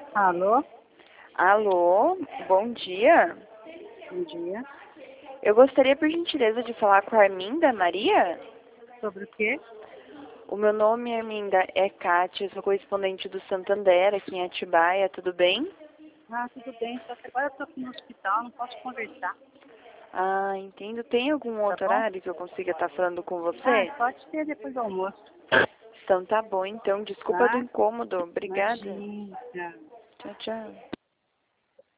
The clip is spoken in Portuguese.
Alô? Alô, bom dia. Bom dia. Eu gostaria, por gentileza, de falar com a Arminda Maria. Sobre o quê? O meu nome, Arminda, é Kátia, eu sou correspondente do Santander, aqui em Atibaia, tudo bem? Ah, tudo bem, só que agora eu tô aqui no hospital, não posso conversar, Ah, entendo. Tem algum tá outro bom? horário que eu consiga estar falando com Ah, você? pode ser depois do almoço, Então tá bom, então. Desculpa do tá? incômodo. Obrigada. Imagina. Tchau, tchau.